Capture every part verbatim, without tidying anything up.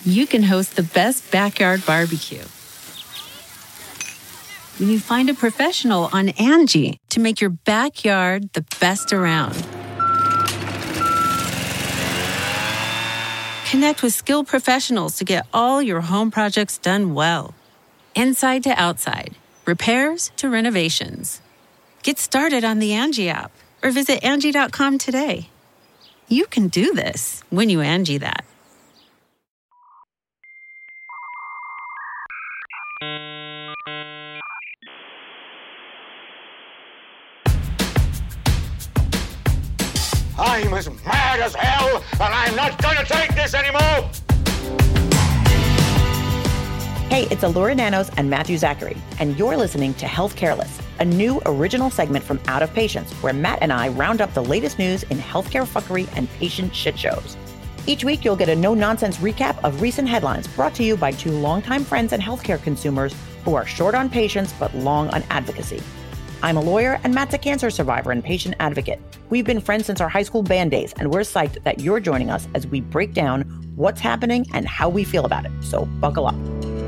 you can host the best backyard barbecue. When you find a professional on Angie to make your backyard the best around. Connect with skilled professionals to get all your home projects done well. Inside to outside, repairs to renovations. Get started on the Angie app or visit Angie dot com today. You can do this when you Angie that. I'm as mad as hell, and I'm not gonna take this anymore! Hey, it's Allura Nanos and Matthew Zachary, and you're listening to Health Careless, a new original segment from Out of Patients, where Matt and I round up the latest news in healthcare fuckery and patient shit shows. Each week, you'll get a no-nonsense recap of recent headlines brought to you by two longtime friends and healthcare consumers who are short on patients but long on advocacy. I'm a lawyer, and Matt's a cancer survivor and patient advocate. We've been friends since our high school band days, and we're psyched that you're joining us as we break down what's happening and how we feel about it. So buckle up.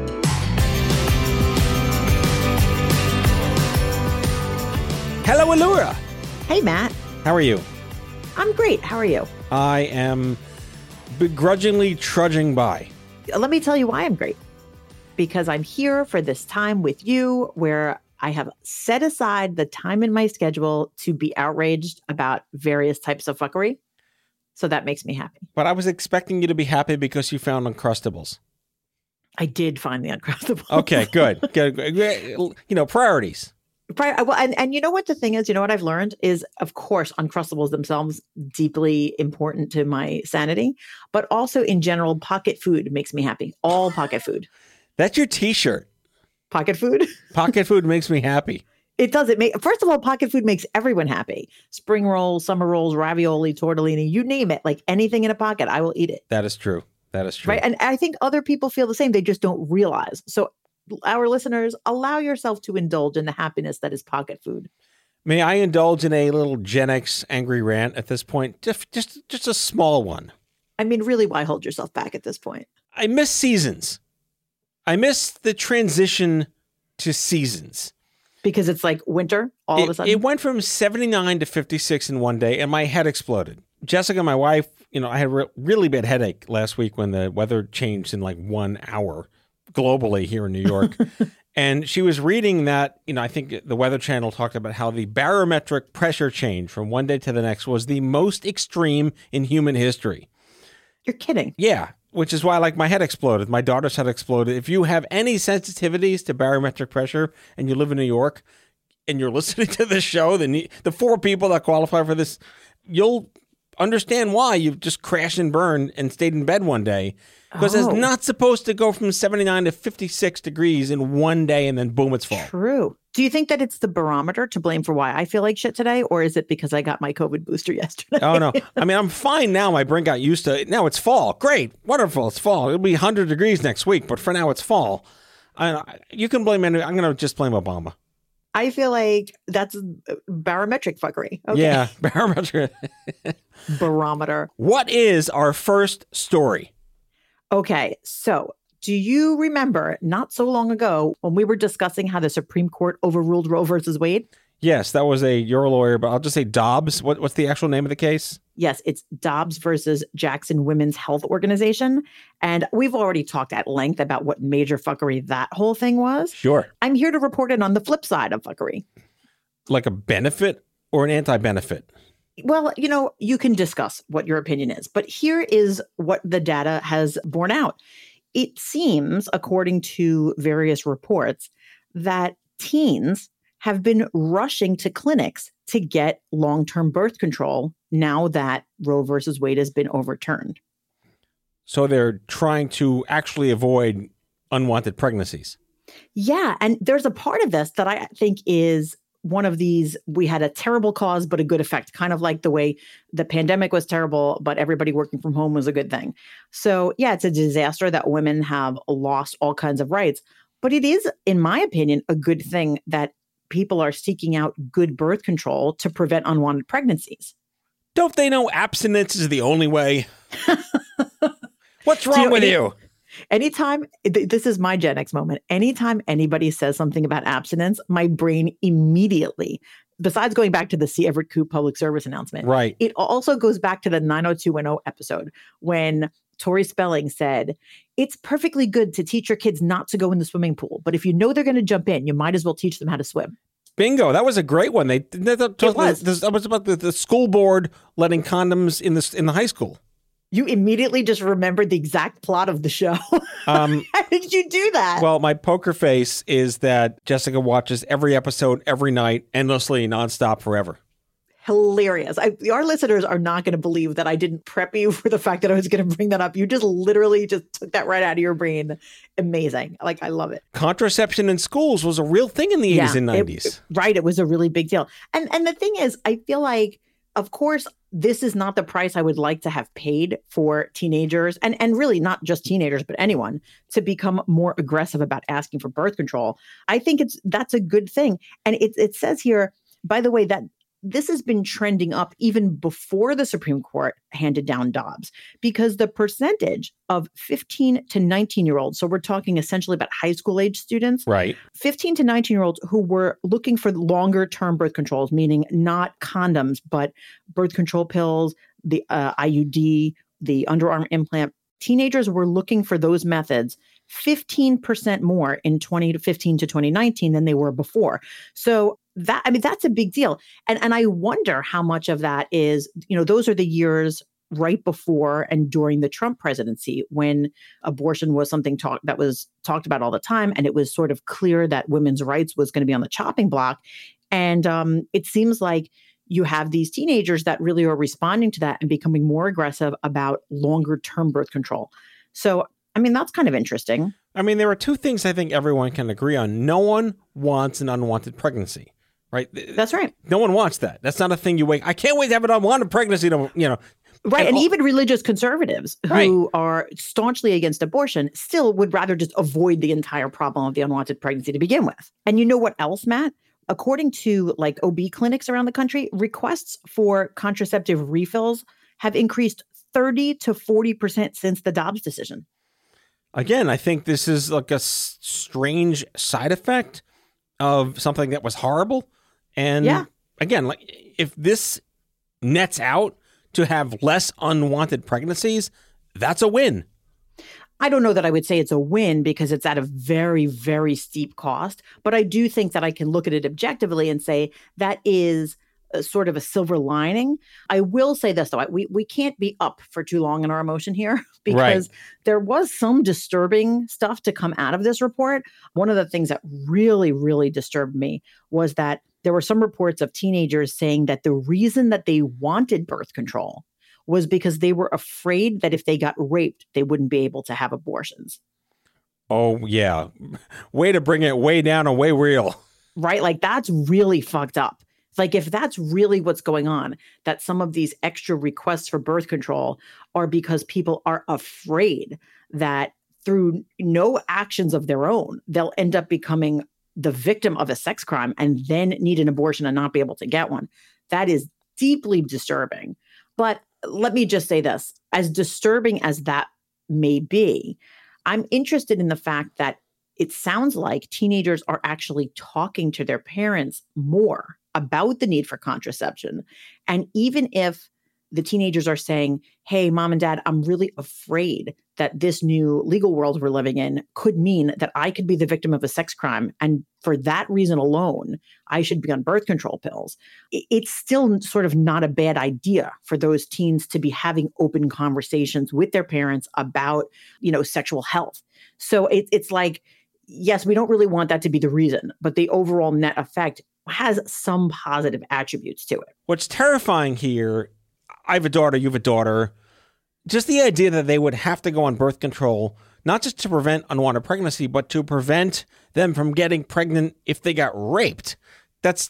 Hello, Allura. Hey, Matt. How are you? I'm great. How are you? I am begrudgingly trudging by. Let me tell you why I'm great. Because I'm here for this time with you where I have set aside the time in my schedule to be outraged about various types of fuckery. So that makes me happy. But I was expecting you to be happy because you found Uncrustables. I did find the Uncrustables. Okay, good. good. You know, priorities. Well, and, and you know what the thing is, you know what I've learned is, of course, Uncrustables themselves deeply important to my sanity, but also in general, pocket food makes me happy. All pocket food. That's your t-shirt. Pocket food? Pocket food makes me happy. It does. It make, first of all, pocket food makes everyone happy. Spring rolls, summer rolls, ravioli, tortellini, you name it. Like anything in a pocket, I will eat it. That is true. That is true. Right. And I think other people feel the same. They just don't realize. So our listeners, allow yourself to indulge in the happiness that is pocket food. May I indulge in a little Gen X angry rant at this point? Just, just, just a small one. I mean, really, why hold yourself back at this point? I miss seasons. I miss the transition to seasons. Because it's like winter all it, of a sudden? It went from seventy-nine to fifty-six in one day, and my head exploded. Jessica, my wife, you know, I had a re- really bad headache last week when the weather changed in like one hour globally here in New York. And she was reading that, you know, I think the Weather Channel talked about how the barometric pressure change from one day to the next was the most extreme in human history. You're kidding. Yeah. Which is why, like, my head exploded. My daughter's head exploded. If you have any sensitivities to barometric pressure and you live in New York and you're listening to this show, the, the four people that qualify for this, you'll understand why you've just crashed and burned and stayed in bed one day. Because Oh. it's not supposed to go from seventy-nine to fifty-six degrees in one day and then boom, it's fall. True. Do you think that it's the barometer to blame for why I feel like shit today? Or is it because I got my COVID booster yesterday? Oh, no. I mean, I'm fine now. My brain got used to it. Now it's fall. Great. Wonderful. It's fall. It'll be one hundred degrees next week. But for now, it's fall. I, you can blame any. I'm going to just blame Obama. I feel like that's barometric fuckery. Okay. Yeah. Barometric. Barometer. What is our first story? Okay. So do you remember not so long ago when we were discussing how the Supreme Court overruled Roe versus Wade? Yes, that was a, you're a lawyer, but I'll just say Dobbs. What, what's the actual name of the case? Yes, it's Dobbs versus Jackson Women's Health Organization. And we've already talked at length about what major fuckery that whole thing was. Sure. I'm here to report it on the flip side of fuckery. Like a benefit or an anti-benefit? Well, you know, you can discuss what your opinion is, but here is what the data has borne out. It seems, according to various reports, that teens have been rushing to clinics to get long-term birth control now that Roe versus Wade has been overturned. So they're trying to actually avoid unwanted pregnancies. Yeah. And there's a part of this that I think is one of these, we had a terrible cause, but a good effect, kind of like the way the pandemic was terrible, but everybody working from home was a good thing. So yeah, it's a disaster that women have lost all kinds of rights, but it is, in my opinion, a good thing that people are seeking out good birth control to prevent unwanted pregnancies. Don't they know abstinence is the only way? What's wrong Do you know, with it- you? Anytime, th- this is my Gen X moment. Anytime anybody says something about abstinence, my brain immediately, besides going back to the C. Everett Koop public service announcement, Right. it also goes back to the nine oh two one oh episode when Tori Spelling said, it's perfectly good to teach your kids not to go in the swimming pool, but if you know they're going to jump in, you might as well teach them how to swim. Bingo. That was a great one. They, they, they It was. This, that was about the, the school board letting condoms in the, in the high school. You immediately just remembered the exact plot of the show. Um, How did you do that? Well, my poker face is that Jessica watches every episode every night, endlessly, nonstop, forever. Hilarious. I, our listeners are not going to believe that I didn't prep you for the fact that I was going to bring that up. You just literally just took that right out of your brain. Amazing. Like, I love it. Contraception in schools was a real thing in the Yeah, eighties and it- nineties. Right. It was a really big deal. And and the thing is, I feel like, of course, this is not the price I would like to have paid for teenagers, and, and really not just teenagers, but anyone, to become more aggressive about asking for birth control. I think it's that's a good thing. And it, it says here, by the way, that this has been trending up even before the Supreme Court handed down Dobbs, because the percentage of fifteen to nineteen year olds, so we're talking essentially about high school age students, Right. fifteen to nineteen year olds who were looking for longer term birth controls, meaning not condoms, but birth control pills, the uh, I U D, the underarm implant. Teenagers were looking for those methods fifteen percent more in twenty to fifteen to twenty nineteen than they were before. So that, I mean, that's a big deal. And, and I wonder how much of that is, you know, those are the years right before and during the Trump presidency, when abortion was something talk, that was talked about all the time. And it was sort of clear that women's rights was going to be on the chopping block. And um, it seems like you have these teenagers that really are responding to that and becoming more aggressive about longer term birth control. So, I mean, that's kind of interesting. I mean, there are two things I think everyone can agree on. No one wants an unwanted pregnancy, right? That's right. No one wants that. That's not a thing you wake. I can't wait to have an unwanted pregnancy. To, you know, Right. And And, all- even religious conservatives who Right. are staunchly against abortion still would rather just avoid the entire problem of the unwanted pregnancy to begin with. And you know what else, Matt? According to like O B clinics around the country, requests for contraceptive refills have increased thirty to forty percent since the Dobbs decision. Again, I think this is like a s- strange side effect of something that was horrible. And Yeah. again, like if this nets out to have less unwanted pregnancies, that's a win. I don't know that I would say it's a win because it's at a very, very steep cost. But I do think that I can look at it objectively and say that is a sort of a silver lining. I will say this, though. We, we can't be up for too long in our emotion here because there was some disturbing stuff to come out of this report. One of the things that really, really disturbed me was that there were some reports of teenagers saying that the reason that they wanted birth control was because they were afraid that if they got raped, they wouldn't be able to have abortions. Oh, yeah. Way to bring it way down and way real. Right? Like, that's really fucked up. Like, if that's really what's going on, that some of these extra requests for birth control are because people are afraid that through no actions of their own, they'll end up becoming the victim of a sex crime and then need an abortion and not be able to get one. That is deeply disturbing. But let me just say this, as disturbing as that may be, I'm interested in the fact that it sounds like teenagers are actually talking to their parents more about the need for contraception. And even if the teenagers are saying, hey, mom and dad, I'm really afraid that this new legal world we're living in could mean that I could be the victim of a sex crime. And for that reason alone, I should be on birth control pills. It's still sort of not a bad idea for those teens to be having open conversations with their parents about, you know, sexual health. So it, it's like, yes, we don't really want that to be the reason, but the overall net effect has some positive attributes to it. What's terrifying here, I have a daughter, you have a daughter, just the idea that they would have to go on birth control, not just to prevent unwanted pregnancy, but to prevent them from getting pregnant if they got raped. That's,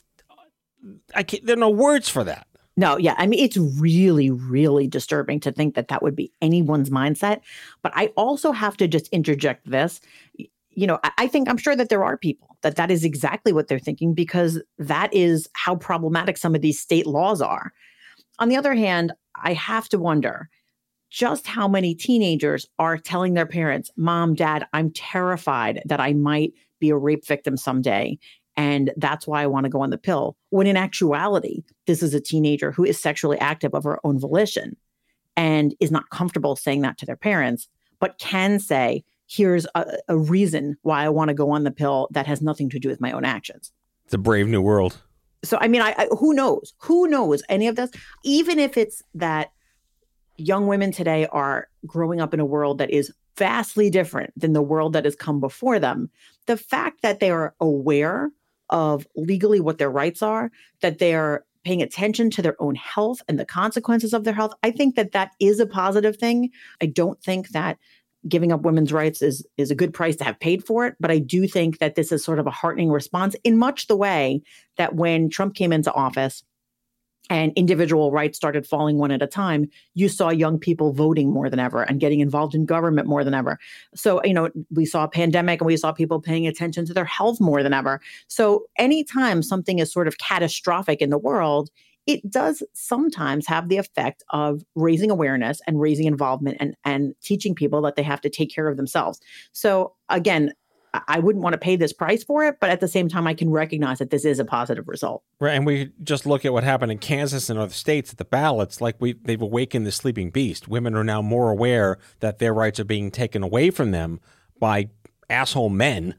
I can't, there are no words for that. No, yeah. I mean, it's really, really disturbing to think that that would be anyone's mindset. But I also have to just interject this. You know, I, I think I'm sure that there are people that that is exactly what they're thinking because that is how problematic some of these state laws are. On the other hand, I have to wonder, just how many teenagers are telling their parents, Mom, Dad, I'm terrified that I might be a rape victim someday. And that's why I want to go on the pill. When in actuality, this is a teenager who is sexually active of her own volition and is not comfortable saying that to their parents, but can say, here's a, a reason why I want to go on the pill that has nothing to do with my own actions. It's a brave new world. So, I mean, I, I who knows? Who knows any of this? Even if it's that young women today are growing up in a world that is vastly different than the world that has come before them, the fact that they are aware of legally what their rights are, that they are paying attention to their own health and the consequences of their health, I think that that is a positive thing. I don't think that giving up women's rights is, is a good price to have paid for it. But I do think that this is sort of a heartening response in much the way that when Trump came into office and individual rights started falling one at a time, you saw young people voting more than ever and getting involved in government more than ever. So, you know, we saw a pandemic and we saw people paying attention to their health more than ever. So anytime something is sort of catastrophic in the world, it does sometimes have the effect of raising awareness and raising involvement and, and teaching people that they have to take care of themselves. So again, I wouldn't want to pay this price for it, but at the same time, I can recognize that this is a positive result. Right, and we just look at what happened in Kansas and other states at the ballots. Like we, they've awakened the sleeping beast. Women are now more aware that their rights are being taken away from them by asshole men,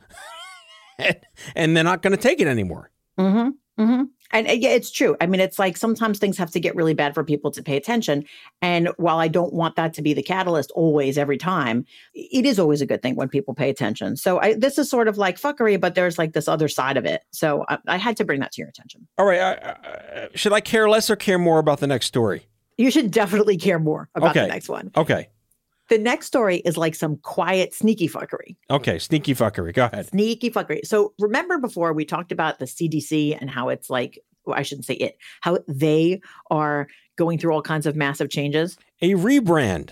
and they're not going to take it anymore. Mm-hmm. Mm-hmm. And uh, yeah, it's true. I mean, it's like sometimes things have to get really bad for people to pay attention. And while I don't want that to be the catalyst always, every time, it is always a good thing when people pay attention. So I, this is sort of like fuckery, but there's like this other side of it. So I, I had to bring that to your attention. All right. Uh, uh, should I care less or care more about the next story? You should definitely care more about okay. the next one. Okay. The next story is like some quiet, sneaky fuckery. Okay, sneaky fuckery. Go ahead. Sneaky fuckery. So remember before we talked about the C D C and how it's like, well, I shouldn't say it, how they are going through all kinds of massive changes? A rebrand.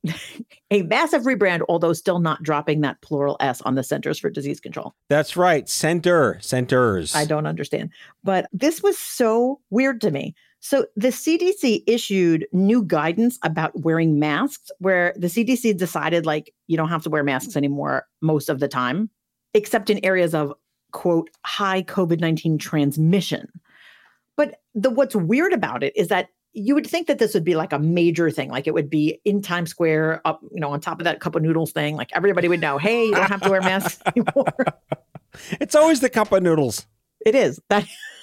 A massive rebrand, although still not dropping that plural S on the Centers for Disease Control. That's right. Center. Centers. I don't understand. But this was so weird to me. So the C D C issued new guidance about wearing masks, where the C D C decided, like, you don't have to wear masks anymore most of the time, except in areas of, quote, high COVID nineteen transmission. But the what's weird about it is that you would think that this would be like a major thing, like it would be in Times Square, up, you know, on top of that cup of noodles thing, like everybody would know, hey, you don't have to wear masks anymore. It's always the cup of noodles. It is. That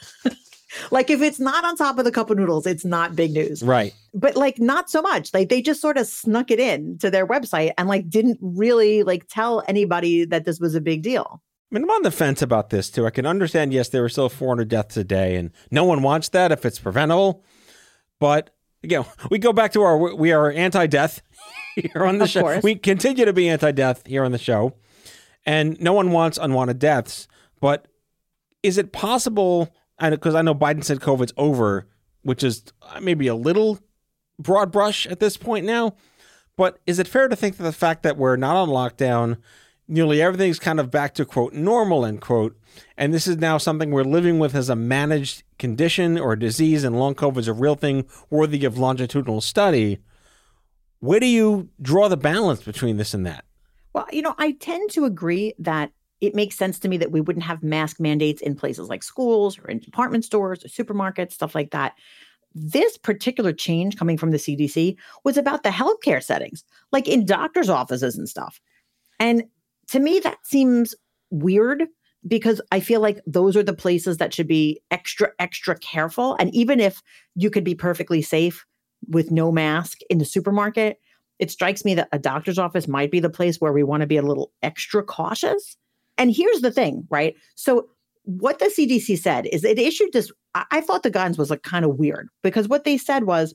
like if it's not on top of the cup of noodles, it's not big news. Right. But like not so much. Like they just sort of snuck it in to their website and like didn't really like tell anybody that this was a big deal. I mean, I'm on the fence about this too. I can understand, yes, there are still four hundred deaths a day and no one wants that if it's preventable. But again, we go back to our, we are anti-death here on the of show. Course. We continue to be anti-death here on the show. And no one wants unwanted deaths. But is it possible, because I know Biden said COVID's over, which is maybe a little broad brush at this point now, but is it fair to think that the fact that we're not on lockdown, nearly everything's kind of back to, quote, normal, end quote, and this is now something we're living with as a managed condition or disease, and long COVID is a real thing worthy of longitudinal study? Where do you draw the balance between this and that? Well, you know, I tend to agree that it makes sense to me that we wouldn't have mask mandates in places like schools or in department stores or supermarkets, stuff like that. This particular change coming from the C D C was about the healthcare settings, like in doctors' offices and stuff. And to me, that seems weird because I feel like those are the places that should be extra, extra careful. And even if you could be perfectly safe with no mask in the supermarket, it strikes me that a doctor's office might be the place where we want to be a little extra cautious. And here's the thing, right? So what the C D C said is it issued this, I, I thought the guidance was like kind of weird because what they said was,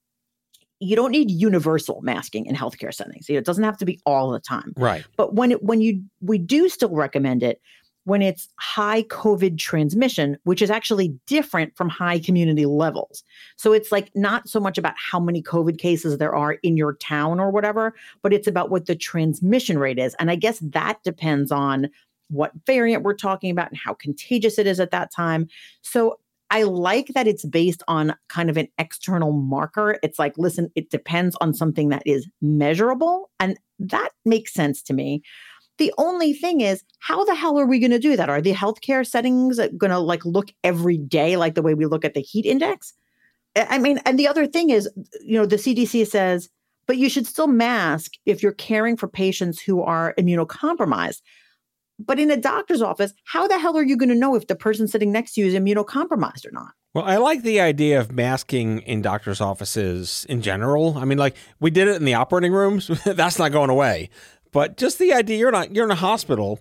you don't need universal masking in healthcare settings. You know, it doesn't have to be all the time. Right. But when it, when you, we do still recommend it when it's high COVID transmission, which is actually different from high community levels. So it's like not so much about how many COVID cases there are in your town or whatever, but it's about what the transmission rate is. And I guess that depends on what variant we're talking about and how contagious it is at that time. So I like that it's based on kind of an external marker. It's like, listen, it depends on something that is measurable. And that makes sense to me. The only thing is, how the hell are we going to do that? Are the healthcare settings going to like look every day like the way we look at the heat index? I mean, and the other thing is, you know, the C D C says, but you should still mask if you're caring for patients who are immunocompromised. But in a doctor's office, how the hell are you going to know if the person sitting next to you is immunocompromised or not? Well, I like the idea of masking in doctor's offices in general. I mean, like we did it in the operating rooms. That's not going away. But just the idea, you're not, you're in a hospital.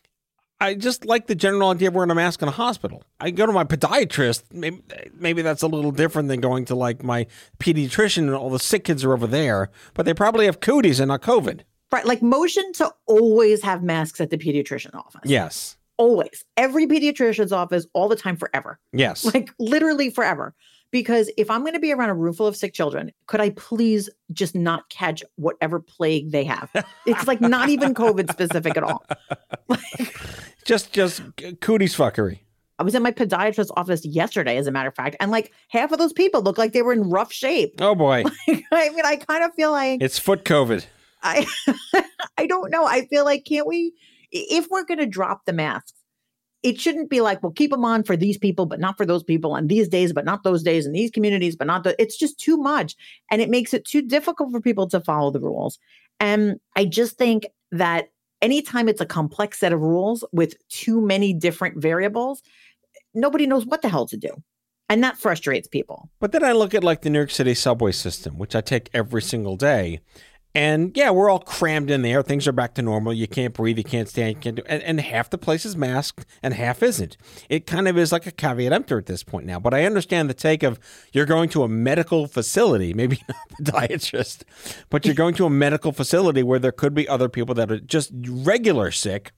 I just like the general idea of wearing a mask in a hospital. I go to my podiatrist. Maybe, maybe that's a little different than going to like my pediatrician and all the sick kids are over there. But they probably have cooties and not COVID. Right. Like motion to always have masks at the pediatrician office. Yes. Always. Every pediatrician's office, all the time, forever. Yes. Like literally forever. Because if I'm going to be around a room full of sick children, could I please just not catch whatever plague they have? It's like not even COVID specific at all. Like, just just cooties fuckery. I was in my podiatrist's office yesterday, as a matter of fact, and like half of those people look like they were in rough shape. Oh, boy. Like, I mean, I kind of feel like... It's foot COVID. I I don't know. I feel like, can't we, if we're going to drop the masks, it shouldn't be like, well, keep them on for these people, but not for those people, and these days, but not those days, and these communities, but not the, it's just too much. And it makes it too difficult for people to follow the rules. And I just think that anytime it's a complex set of rules with too many different variables, nobody knows what the hell to do. And that frustrates people. But then I look at like the New York City subway system, which I take every single day. And yeah, we're all crammed in there. Things are back to normal. You can't breathe. You can't stand. You can't do, and, and half the place is masked and half isn't. It kind of is like a caveat emptor at this point now. But I understand the take of you're going to a medical facility, maybe not the podiatrist, but you're going to a medical facility where there could be other people that are just regular sick.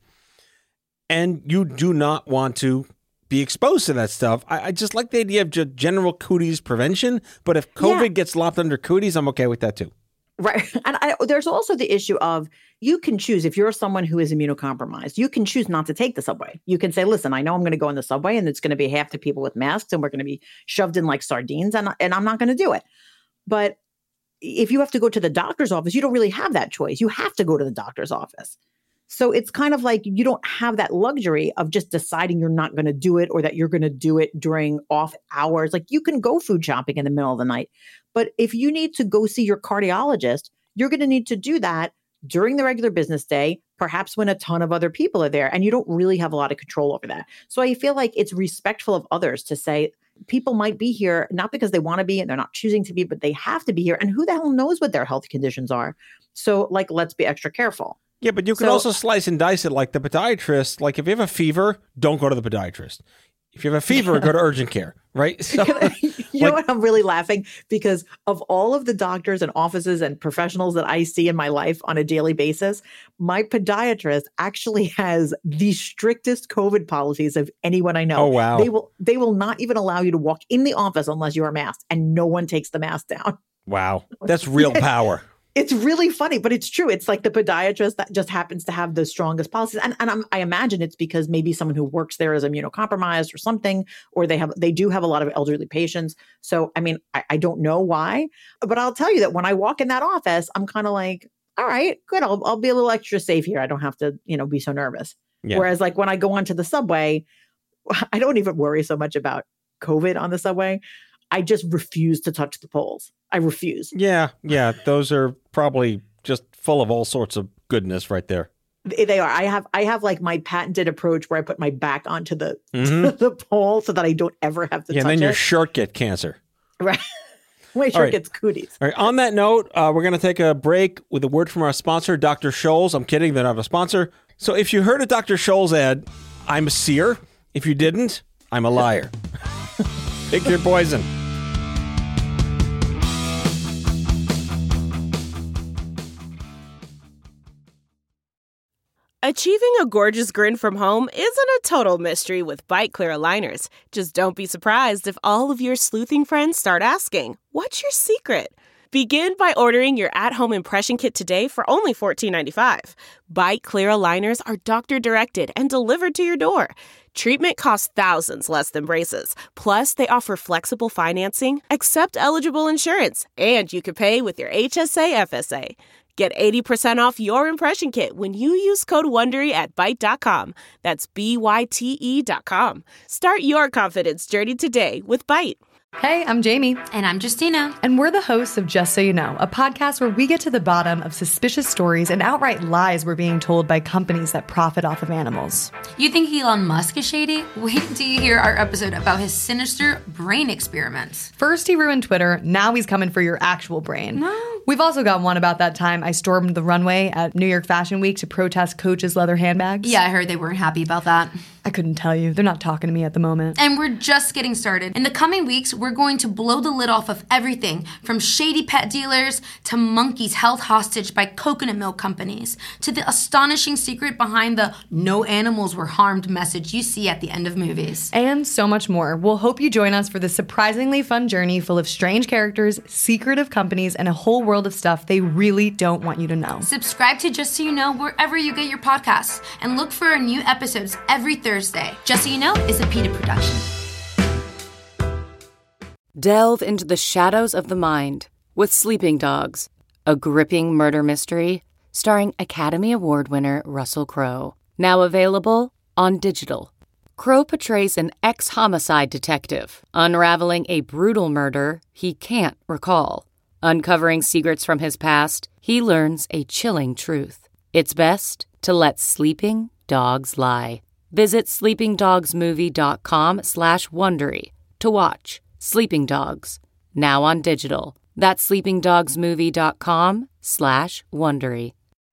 And you do not want to be exposed to that stuff. I, I just like the idea of just general cooties prevention. But if COVID yeah. gets lopped under cooties, I'm okay with that too. Right. And I, there's also the issue of you can choose, if you're someone who is immunocompromised, you can choose not to take the subway. You can say, listen, I know I'm going to go in the subway and it's going to be half the people with masks and we're going to be shoved in like sardines and, and I'm not going to do it. But if you have to go to the doctor's office, you don't really have that choice. You have to go to the doctor's office. So it's kind of like you don't have that luxury of just deciding you're not going to do it or that you're going to do it during off hours. Like you can go food shopping in the middle of the night. But if you need to go see your cardiologist, you're going to need to do that during the regular business day, perhaps when a ton of other people are there, and you don't really have a lot of control over that. So I feel like it's respectful of others to say people might be here, not because they want to be and they're not choosing to be, but they have to be here. And who the hell knows what their health conditions are? So like, let's be extra careful. Yeah, but you can so, also slice and dice it like the podiatrist. Like if you have a fever, don't go to the podiatrist. If you have a fever, go to urgent care, right? So, you like, know what? I'm really laughing because of all of the doctors and offices and professionals that I see in my life on a daily basis, my podiatrist actually has the strictest COVID policies of anyone I know. Oh, wow. They will, they will not even allow you to walk in the office unless you are masked, and no one takes the mask down. Wow. That's real power. It's really funny, but it's true. It's like the podiatrist that just happens to have the strongest policies. And, and I'm, I imagine it's because maybe someone who works there is immunocompromised or something, or they have they do have a lot of elderly patients. So, I mean, I, I don't know why, but I'll tell you that when I walk in that office, I'm kind of like, all right, good. I'll, I'll be a little extra safe here. I don't have to, you know, be so nervous. Yeah. Whereas like when I go onto the subway, I don't even worry so much about COVID on the subway. I just refuse to touch the poles. I refuse. Yeah, yeah. Those are probably just full of all sorts of goodness right there. They are. I have I have like my patented approach where I put my back onto the, mm-hmm. the pole so that I don't ever have to yeah, touch it. And then it. your shirt get cancer. Right. My shirt right. gets cooties. All right. On that note, uh, we're going to take a break with a word from our sponsor, Doctor Scholl's. I'm kidding. They're not a sponsor. So if you heard a Doctor Scholl's ad, I'm a seer. If you didn't, I'm a liar. Pick your poison. Achieving a gorgeous grin from home isn't a total mystery with Bite Clear aligners. Just don't be surprised if all of your sleuthing friends start asking, "What's your secret?" Begin by ordering your at-home impression kit today for only fourteen ninety-five. Byte Clear aligners are doctor-directed and delivered to your door. Treatment costs thousands less than braces. Plus, they offer flexible financing, accept eligible insurance, and you can pay with your H S A F S A. Get eighty percent off your impression kit when you use code WONDERY at byte dot com. That's B Y T E dot com. Start your confidence journey today with Byte. Hey, I'm Jamie. And I'm Justina. And we're the hosts of Just So You Know, a podcast where we get to the bottom of suspicious stories and outright lies we're being told by companies that profit off of animals. You think Elon Musk is shady? Wait till you hear our episode about his sinister brain experiments. First he ruined Twitter, now he's coming for your actual brain. No. We've also got one about that time I stormed the runway at New York Fashion Week to protest Coach's leather handbags. Yeah, I heard they weren't happy about that. I couldn't tell you. They're not talking to me at the moment. And we're just getting started. In the coming weeks, we're going to blow the lid off of everything from shady pet dealers to monkeys held hostage by coconut milk companies to the astonishing secret behind the no animals were harmed message you see at the end of movies. And so much more. We'll hope you join us for this surprisingly fun journey full of strange characters, secretive companies, and a whole world of stuff they really don't want you to know. Subscribe to Just So You Know wherever you get your podcasts and look for our new episodes every Thursday. Just So You Know is a PETA production. Delve into the shadows of the mind with Sleeping Dogs, a gripping murder mystery starring Academy Award winner Russell Crowe. Now available on digital. Crowe portrays an ex-homicide detective unraveling a brutal murder he can't recall. Uncovering secrets from his past, he learns a chilling truth. It's best to let sleeping dogs lie. Visit sleepingdogsmovie.com slash Wondery to watch Sleeping Dogs, now on digital. That's sleepingdogsmovie.com slash Wondery.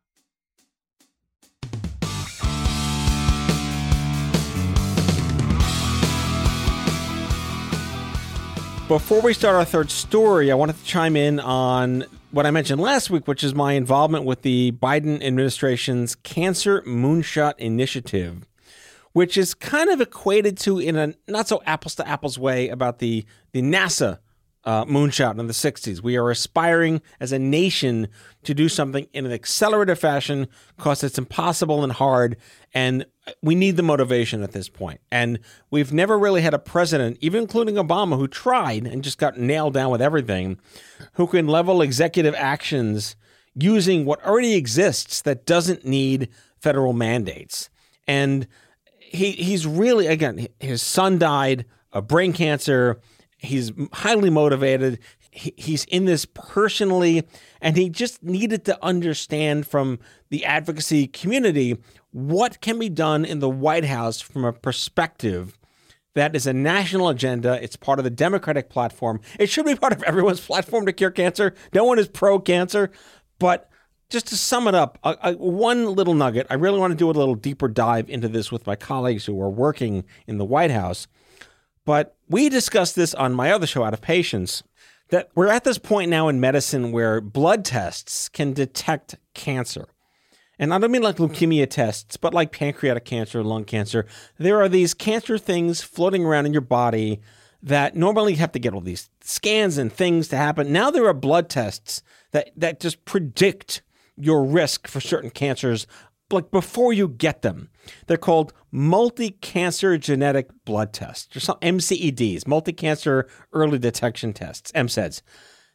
Before we start our third story, I wanted to chime in on what I mentioned last week, which is my involvement with the Biden administration's Cancer Moonshot Initiative, which is kind of equated to, in a not so apples to apples way, about the, the NASA uh, moonshot in the sixties. We are aspiring as a nation to do something in an accelerated fashion because it's impossible and hard, and we need the motivation at this point. And we've never really had a president, even including Obama, who tried and just got nailed down with everything, who can level executive actions using what already exists that doesn't need federal mandates. And He he's really, again, his son died of brain cancer. He's highly motivated. He, he's in this personally, and he just needed to understand from the advocacy community what can be done in the White House from a perspective that is a national agenda. It's part of the Democratic platform. It should be part of everyone's platform to cure cancer. No one is pro-cancer, but just to sum it up, uh, uh, one little nugget. I really want to do a little deeper dive into this with my colleagues who are working in the White House. But we discussed this on my other show, Out of Patience, that we're at this point now in medicine where blood tests can detect cancer. And I don't mean like leukemia tests, but like pancreatic cancer, lung cancer. There are these cancer things floating around in your body that normally you have to get all these scans and things to happen. Now there are blood tests that, that just predict your risk for certain cancers, like before you get them. They're called multi-cancer genetic blood tests, or some M C E Ds, multi-cancer early detection tests, M C E Ds.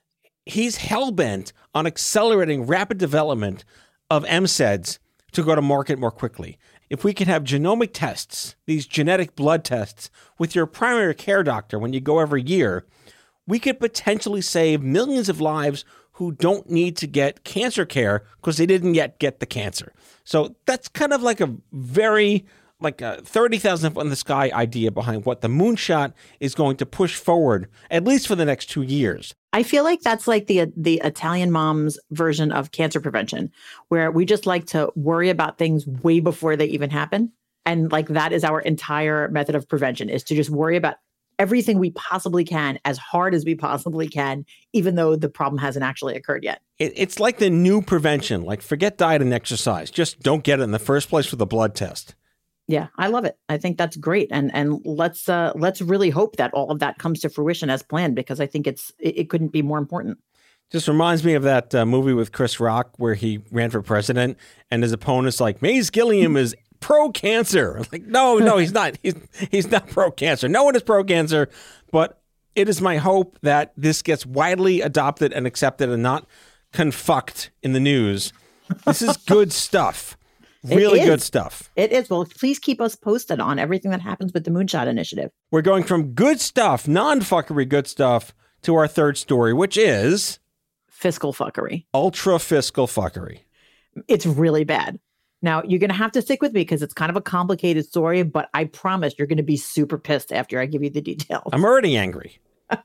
He's hell-bent on accelerating rapid development of M C E Ds to go to market more quickly. If we can have genomic tests, these genetic blood tests, with your primary care doctor when you go every year, we could potentially save millions of lives who don't need to get cancer care because they didn't yet get the cancer. So that's kind of like a very, like a thirty thousand foot in the sky idea behind what the moonshot is going to push forward, at least for the next two years. I feel like that's like the the Italian mom's version of cancer prevention, where we just like to worry about things way before they even happen. And like that is our entire method of prevention, is to just worry about everything we possibly can, as hard as we possibly can, even though the problem hasn't actually occurred yet. It, it's like the new prevention, like forget diet and exercise. Just don't get it in the first place with a blood test. Yeah, I love it. I think that's great. And and let's uh, let's really hope that all of that comes to fruition as planned, because I think it's it, it couldn't be more important. Just reminds me of that uh, movie with Chris Rock where he ran for president and his opponent's like, Mace Gilliam is pro-cancer. Like, no, no, he's not. He's, he's not pro-cancer. No one is pro-cancer, but it is my hope that this gets widely adopted and accepted and not confucked in the news. This is good stuff. Really good stuff. It is. Well, please keep us posted on everything that happens with the Moonshot Initiative. We're going from good stuff, non-fuckery good stuff, to our third story, which is... fiscal fuckery. Ultra fiscal fuckery. It's really bad. Now, you're going to have to stick with me because it's kind of a complicated story, but I promise you're going to be super pissed after I give you the details. I'm already angry.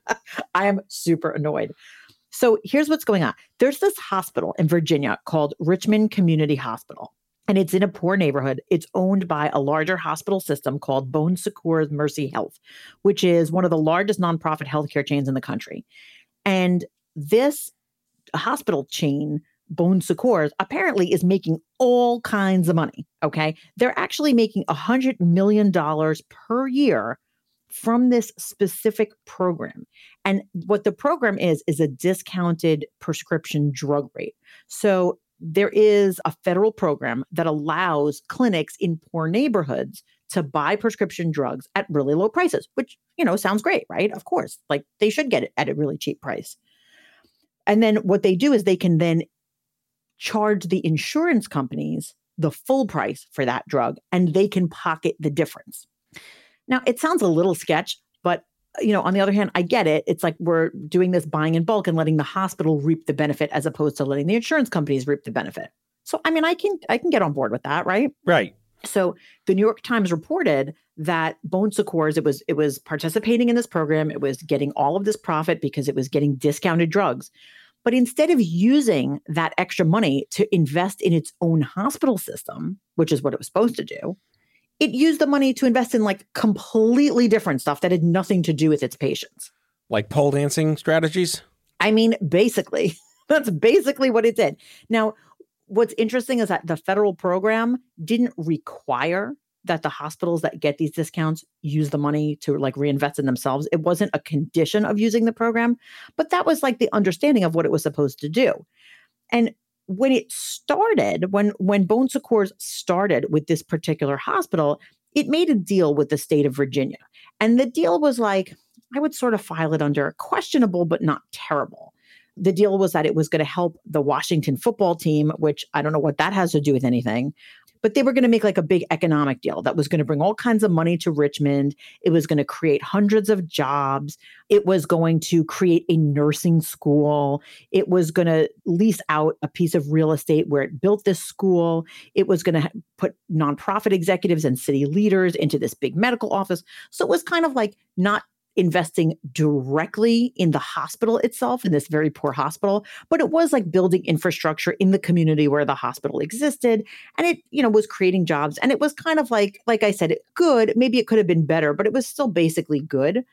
I am super annoyed. So here's what's going on. There's this hospital in Virginia called Richmond Community Hospital, and it's in a poor neighborhood. It's owned by a larger hospital system called Bon Secours Mercy Health, which is one of the largest nonprofit healthcare chains in the country. And this hospital chain, Bon Secours, apparently is making all kinds of money, okay? They're actually making one hundred million dollars per year from this specific program. And what the program is, is a discounted prescription drug rate. So there is a federal program that allows clinics in poor neighborhoods to buy prescription drugs at really low prices, which, you know, sounds great, right? Of course, like they should get it at a really cheap price. And then what they do is they can then charge the insurance companies the full price for that drug, and they can pocket the difference. Now, it sounds a little sketch, but, you know, on the other hand, I get it. It's like we're doing this buying in bulk and letting the hospital reap the benefit as opposed to letting the insurance companies reap the benefit. So, I mean, I can I can get on board with that, right? Right. So the New York Times reported that Bon Secours, it was it was participating in this program. It was getting all of this profit because it was getting discounted drugs. But instead of using that extra money to invest in its own hospital system, which is what it was supposed to do, it used the money to invest in like completely different stuff that had nothing to do with its patients. Like pole dancing strategies? I mean, basically, that's basically what it did. Now, what's interesting is that the federal program didn't require that the hospitals that get these discounts use the money to like reinvest in themselves. It wasn't a condition of using the program, but that was like the understanding of what it was supposed to do. And when it started, when when Bon Secours started with this particular hospital, it made a deal with the state of Virginia. And the deal was like, I would sort of file it under questionable, but not terrible. The deal was that it was going to help the Washington football team, which I don't know what that has to do with anything. But they were going to make like a big economic deal that was going to bring all kinds of money to Richmond. It was going to create hundreds of jobs. It was going to create a nursing school. It was going to lease out a piece of real estate where it built this school. It was going to put nonprofit executives and city leaders into this big medical office. So it was kind of like not investing directly in the hospital itself, in this very poor hospital, but it was like building infrastructure in the community where the hospital existed. And it, you know, was creating jobs. And it was kind of like, like I said, good. Maybe it could have been better, but it was still basically good.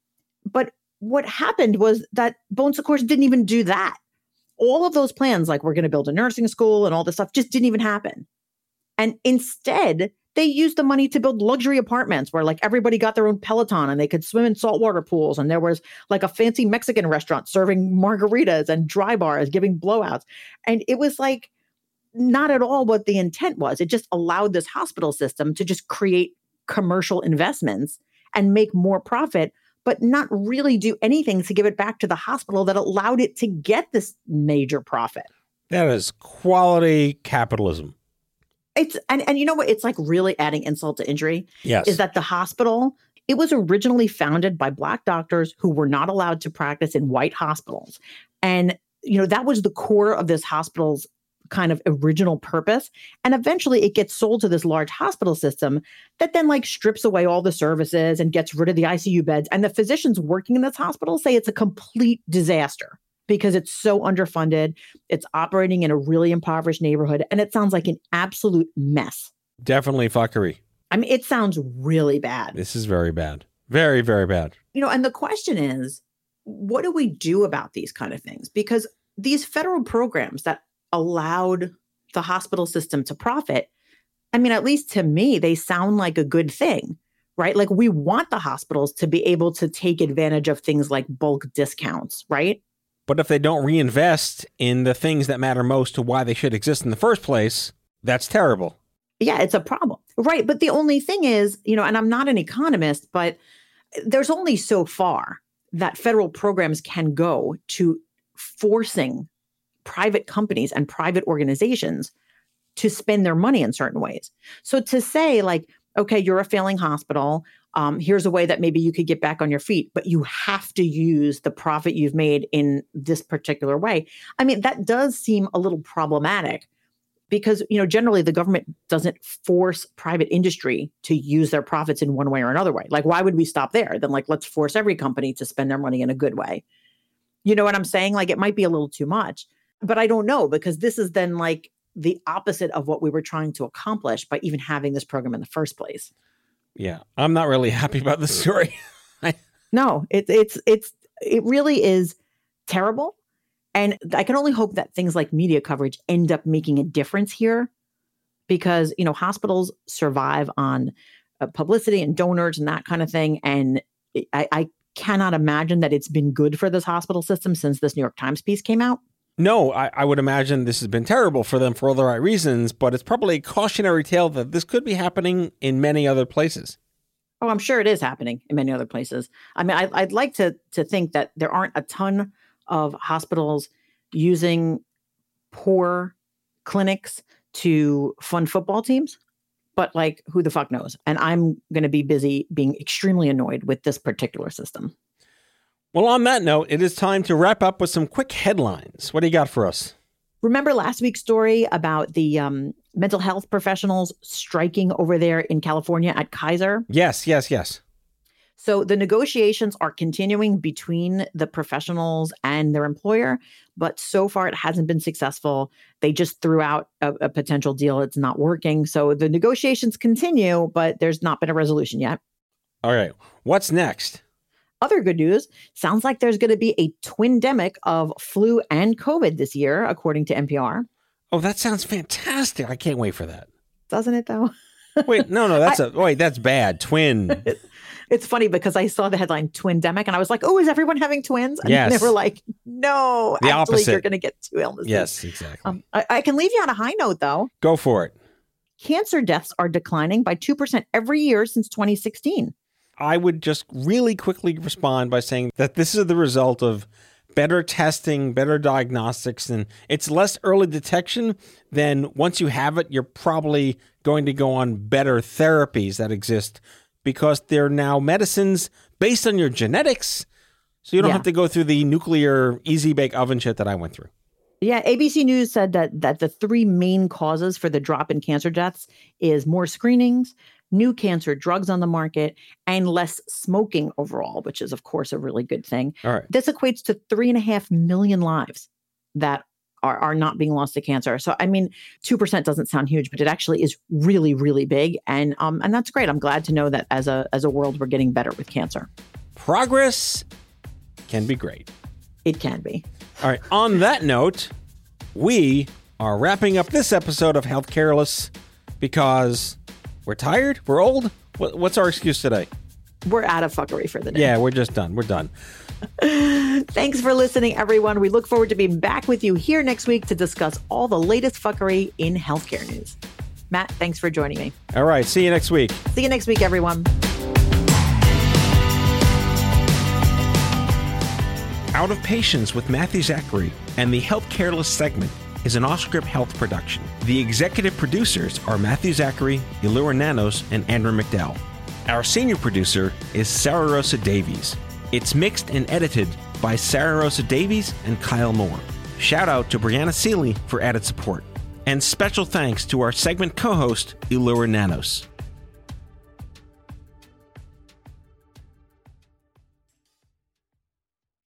But what happened was that Bon Secours didn't even do that. All of those plans, like we're going to build a nursing school and all this stuff, just didn't even happen. And instead, they used the money to build luxury apartments where like everybody got their own Peloton and they could swim in saltwater pools. And there was like a fancy Mexican restaurant serving margaritas and dry bars, giving blowouts. And it was like not at all what the intent was. It just allowed this hospital system to just create commercial investments and make more profit, but not really do anything to give it back to the hospital that allowed it to get this major profit. That is quality capitalism. It's and, and you know what? It's like really adding insult to injury. Yes. Is that the hospital, it was originally founded by Black doctors who were not allowed to practice in white hospitals. And, you know, that was the core of this hospital's kind of original purpose. And eventually it gets sold to this large hospital system that then like strips away all the services and gets rid of the I C U beds. And the physicians working in this hospital say it's a complete disaster, because it's so underfunded, it's operating in a really impoverished neighborhood, and it sounds like an absolute mess. Definitely fuckery. I mean, it sounds really bad. This is very bad. Very, very bad. You know, and the question is, what do we do about these kind of things? Because these federal programs that allowed the hospital system to profit, I mean, at least to me, they sound like a good thing, right? Like we want the hospitals to be able to take advantage of things like bulk discounts, right? But if they don't reinvest in the things that matter most to why they should exist in the first place, that's terrible. Yeah, it's a problem. Right. But the only thing is, you know, and I'm not an economist, but there's only so far that federal programs can go to forcing private companies and private organizations to spend their money in certain ways. So to say like, okay, you're a failing hospital. Um, here's a way that maybe you could get back on your feet, but you have to use the profit you've made in this particular way. I mean, that does seem a little problematic because, you know, generally the government doesn't force private industry to use their profits in one way or another way. Like, why would we stop there? Then like, let's force every company to spend their money in a good way. You know what I'm saying? Like, it might be a little too much, but I don't know, because this is then like the opposite of what we were trying to accomplish by even having this program in the first place. Yeah, I'm not really happy about this story. No, it's it's it's it really is terrible. And I can only hope that things like media coverage end up making a difference here, because, you know, hospitals survive on uh, publicity and donors and that kind of thing. And I, I cannot imagine that it's been good for this hospital system since this New York Times piece came out. No, I, I would imagine this has been terrible for them for all the right reasons, but it's probably a cautionary tale that this could be happening in many other places. Oh, I'm sure it is happening in many other places. I mean, I, I'd like to to think that there aren't a ton of hospitals using poor clinics to fund football teams, but like, who the fuck knows? And I'm going to be busy being extremely annoyed with this particular system. Well, on that note, it is time to wrap up with some quick headlines. What do you got for us? Remember last week's story about the um, mental health professionals striking over there in California at Kaiser? Yes, yes, yes. So the negotiations are continuing between the professionals and their employer, but so far it hasn't been successful. They just threw out a, a potential deal. It's not working. So the negotiations continue, but there's not been a resolution yet. All right. What's next? Other good news, sounds like there's going to be a twindemic of flu and COVID this year, according to N P R. Oh, that sounds fantastic. I can't wait for that. Doesn't it, though? Wait, no, no, that's I, a, wait, that's bad. Twin. It, it's funny because I saw the headline twindemic and I was like, oh, is everyone having twins? And yes. they were like, no, the actually, opposite. You're going to get two illnesses. Yes, exactly. Um, I, I can leave you on a high note, though. Go for it. Cancer deaths are declining by two percent every year since twenty sixteen. I would just really quickly respond by saying that this is the result of better testing, better diagnostics, and it's less early detection. Then once you have it, you're probably going to go on better therapies that exist because they're now medicines based on your genetics. So you don't yeah. have to go through the nuclear easy bake oven shit that I went through. Yeah, A B C News said that that the three main causes for the drop in cancer deaths is more screenings, new cancer drugs on the market, and less smoking overall, which is, of course, a really good thing. All right. This equates to three and a half million lives that are, are not being lost to cancer. So, I mean, two percent doesn't sound huge, but it actually is really, really big. And um, and that's great. I'm glad to know that as a as a world, we're getting better with cancer. Progress can be great. It can be. All right. On that note, we are wrapping up this episode of Health Careless because we're tired. We're old. What's our excuse today? We're out of fuckery for the day. Yeah, we're just done. We're done. Thanks for listening, everyone. We look forward to being back with you here next week to discuss all the latest fuckery in healthcare news. Matt, thanks for joining me. All right. See you next week. See you next week, everyone. Out of Patience with Matthew Zachary and the Health Careless segment is an Offscript Health production. The executive producers are Matthew Zachary, Elura Nanos, and Andrew McDowell. Our senior producer is Sarah Rosa Davies. It's mixed and edited by Sarah Rosa Davies and Kyle Moore. Shout out to Brianna Seeley for added support. And special thanks to our segment co-host, Elura Nanos.